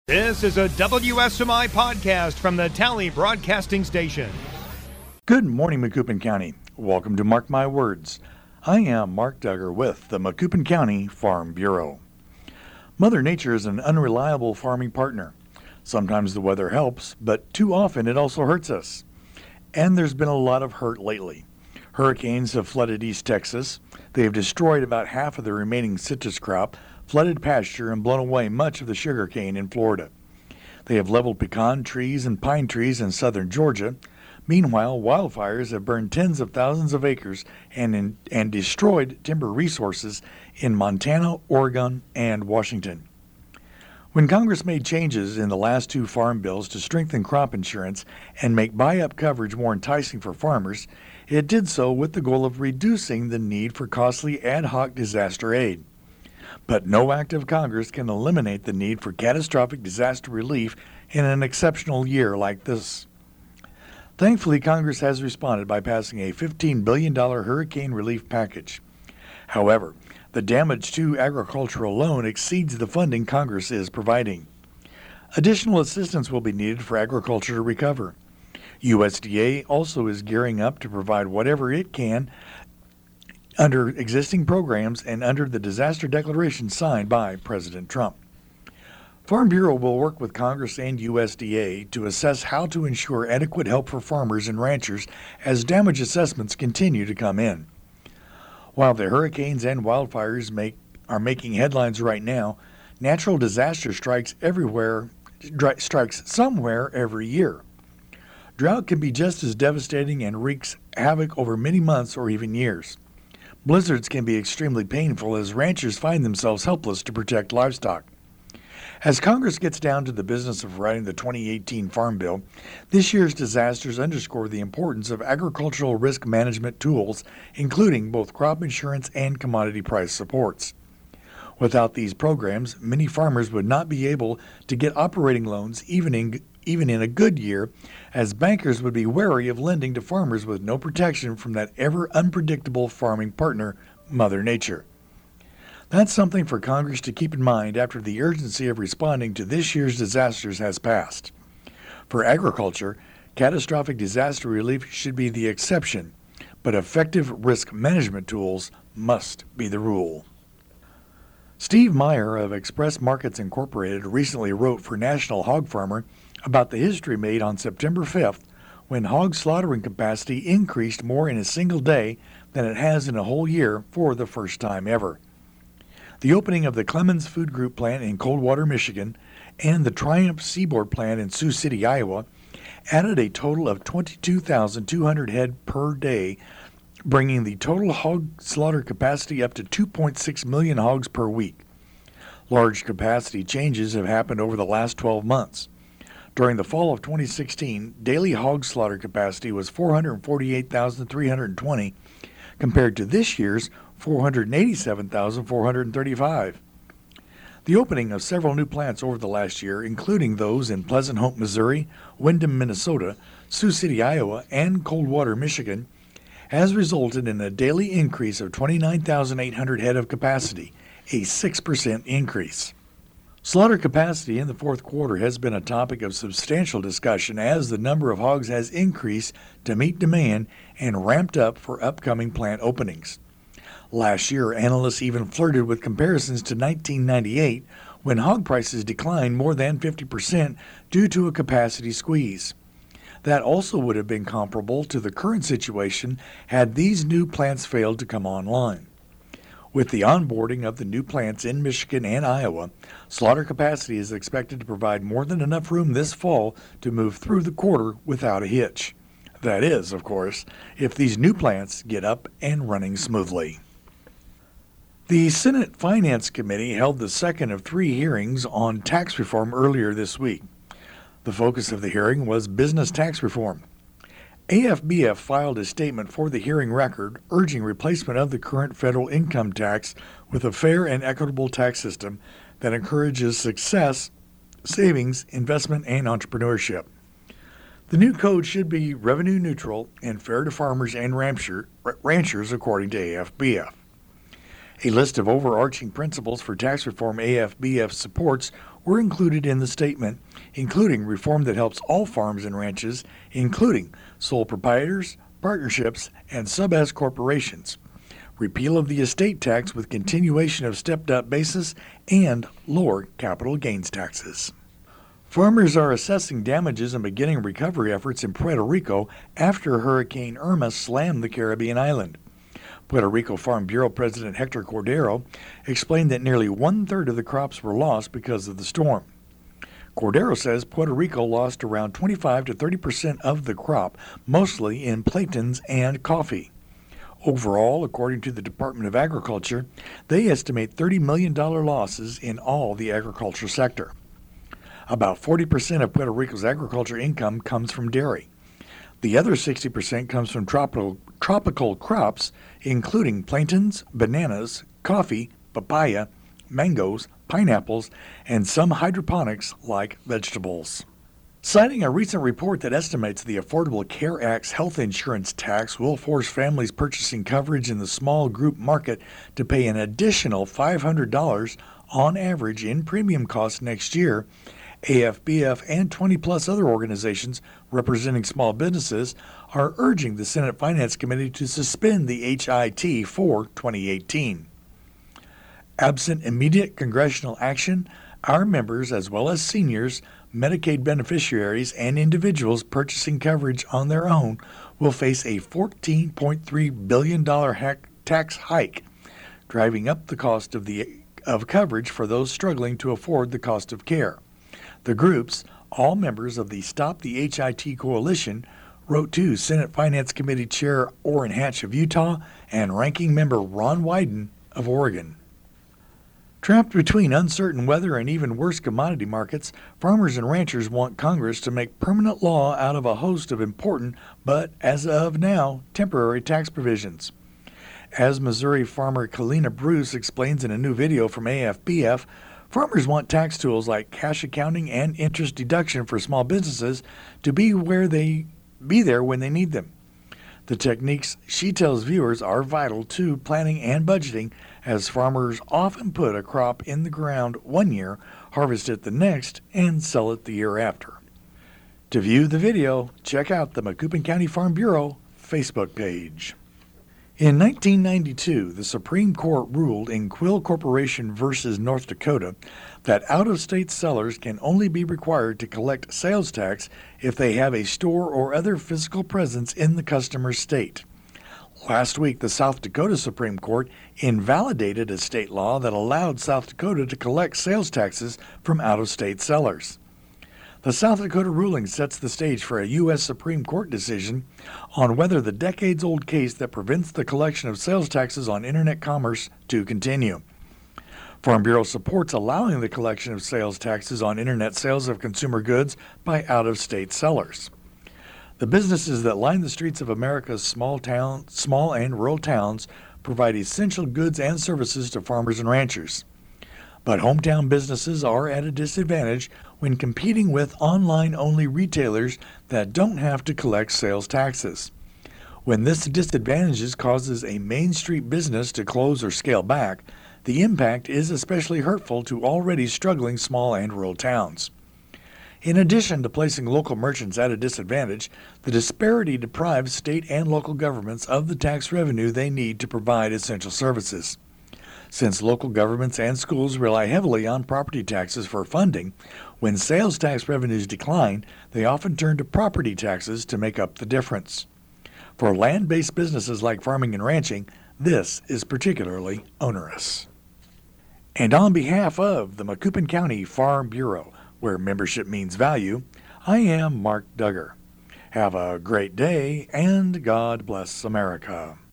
This is a WSMI podcast from the Tally Broadcasting Station. Good morning, Macoupin County. Welcome to Mark My Words. I am Mark Duggar with the Macoupin County Farm Bureau. Mother Nature is an unreliable farming partner. Sometimes the weather helps, but too often it also hurts us. And there's been a lot of hurt lately. Hurricanes have flooded East Texas. They have destroyed about half of the remaining citrus crop, flooded pasture, and blown away much of the sugarcane in Florida. They have leveled pecan trees and pine trees in southern Georgia. Meanwhile, wildfires have burned tens of thousands of acres and destroyed timber resources in Montana, Oregon, and Washington. When Congress made changes in the last two farm bills to strengthen crop insurance and make buy-up coverage more enticing for farmers, it did so with the goal of reducing the need for costly ad hoc disaster aid. But no act of Congress can eliminate the need for catastrophic disaster relief in an exceptional year like this. Thankfully, Congress has responded by passing a $15 billion hurricane relief package. However, the damage to agriculture alone exceeds the funding Congress is providing. Additional assistance will be needed for agriculture to recover. USDA also is gearing up to provide whatever it can under existing programs and under the disaster declaration signed by President Trump. Farm Bureau will work with Congress and USDA to assess how to ensure adequate help for farmers and ranchers as damage assessments continue to come in. While the hurricanes and wildfires are making headlines right now, natural disaster strikes somewhere every year. Drought can be just as devastating and wreaks havoc over many months or even years. Blizzards can be extremely painful as ranchers find themselves helpless to protect livestock. As Congress gets down to the business of writing the 2018 Farm Bill, this year's disasters underscore the importance of agricultural risk management tools, including both crop insurance and commodity price supports. Without these programs, many farmers would not be able to get operating loans even in a good year, as bankers would be wary of lending to farmers with no protection from that ever unpredictable farming partner, Mother Nature. That's something for Congress to keep in mind after the urgency of responding to this year's disasters has passed. For agriculture, catastrophic disaster relief should be the exception, but effective risk management tools must be the rule. Steve Meyer of Express Markets Incorporated recently wrote for National Hog Farmer about the history made on September 5th when hog slaughtering capacity increased more in a single day than it has in a whole year for the first time ever. The opening of the Clemens Food Group plant in Coldwater, Michigan, and the Triumph Seaboard plant in Sioux City, Iowa, added a total of 22,200 head per day, bringing the total hog slaughter capacity up to 2.6 million hogs per week. Large capacity changes have happened over the last 12 months. During the fall of 2016, daily hog slaughter capacity was 448,320 compared to this year's 487,435. The opening of several new plants over the last year, including those in Pleasant Hope, Missouri, Windham, Minnesota, Sioux City, Iowa, and Coldwater, Michigan, has resulted in a daily increase of 29,800 head of capacity, a 6% increase. Slaughter capacity in the fourth quarter has been a topic of substantial discussion as the number of hogs has increased to meet demand and ramped up for upcoming plant openings. Last year, analysts even flirted with comparisons to 1998, when hog prices declined more than 50% due to a capacity squeeze. That also would have been comparable to the current situation had these new plants failed to come online. With the onboarding of the new plants in Michigan and Iowa, slaughter capacity is expected to provide more than enough room this fall to move through the quarter without a hitch. That is, of course, if these new plants get up and running smoothly. The Senate Finance Committee held the second of 3 hearings on tax reform earlier this week. The focus of the hearing was business tax reform. AFBF filed a statement for the hearing record urging replacement of the current federal income tax with a fair and equitable tax system that encourages success, savings, investment, and entrepreneurship. The new code should be revenue neutral and fair to farmers and ranchers, according to AFBF. A list of overarching principles for tax reform AFBF supports were included in the statement, including reform that helps all farms and ranches, including sole proprietors, partnerships, and sub-S corporations, repeal of the estate tax with continuation of stepped-up basis, and lower capital gains taxes. Farmers are assessing damages and beginning recovery efforts in Puerto Rico after Hurricane Irma slammed the Caribbean island. Puerto Rico Farm Bureau President Hector Cordero explained that nearly one-third of the crops were lost because of the storm. Cordero says Puerto Rico lost around 25 to 30% of the crop, mostly in plantains and coffee. Overall, according to the Department of Agriculture, they estimate $30 million losses in all the agriculture sector. About 40% of Puerto Rico's agriculture income comes from dairy. The other 60% comes from tropical crops, including plantains, bananas, coffee, papaya, mangoes, pineapples, and some hydroponics like vegetables. Citing a recent report that estimates the Affordable Care Act's health insurance tax will force families purchasing coverage in the small group market to pay an additional $500 on average in premium costs next year, AFBF and 20-plus other organizations representing small businesses are urging the Senate Finance Committee to suspend the HIT for 2018. Absent immediate congressional action, our members, as well as seniors, Medicaid beneficiaries, and individuals purchasing coverage on their own will face a $14.3 billion tax hike, driving up the cost of coverage for those struggling to afford the cost of care. The groups, all members of the Stop the HIT Coalition, wrote to Senate Finance Committee Chair Orrin Hatch of Utah and Ranking Member Ron Wyden of Oregon. Trapped between uncertain weather and even worse commodity markets, farmers and ranchers want Congress to make permanent law out of a host of important, but as of now, temporary tax provisions. As Missouri farmer Kalina Bruce explains in a new video from AFBF, farmers want tax tools like cash accounting and interest deduction for small businesses to be there when they need them. The techniques, she tells viewers, are vital to planning and budgeting, as farmers often put a crop in the ground one year, harvest it the next, and sell it the year after. To view the video, check out the Macoupin County Farm Bureau Facebook page. In 1992, the Supreme Court ruled in Quill Corporation v. North Dakota that out-of-state sellers can only be required to collect sales tax if they have a store or other physical presence in the customer's state. Last week, the South Dakota Supreme Court invalidated a state law that allowed South Dakota to collect sales taxes from out-of-state sellers. The South Dakota ruling sets the stage for a U.S. Supreme Court decision on whether the decades-old case that prevents the collection of sales taxes on Internet commerce to continue. Farm Bureau supports allowing the collection of sales taxes on Internet sales of consumer goods by out-of-state sellers. The businesses that line the streets of America's small and rural towns provide essential goods and services to farmers and ranchers. But hometown businesses are at a disadvantage when competing with online-only retailers that don't have to collect sales taxes. When this disadvantage causes a Main Street business to close or scale back, the impact is especially hurtful to already struggling small and rural towns. In addition to placing local merchants at a disadvantage, the disparity deprives state and local governments of the tax revenue they need to provide essential services. Since local governments and schools rely heavily on property taxes for funding, when sales tax revenues decline, they often turn to property taxes to make up the difference. For land-based businesses like farming and ranching, this is particularly onerous. And on behalf of the Macoupin County Farm Bureau, where membership means value, I am Mark Duggar. Have a great day, and God bless America.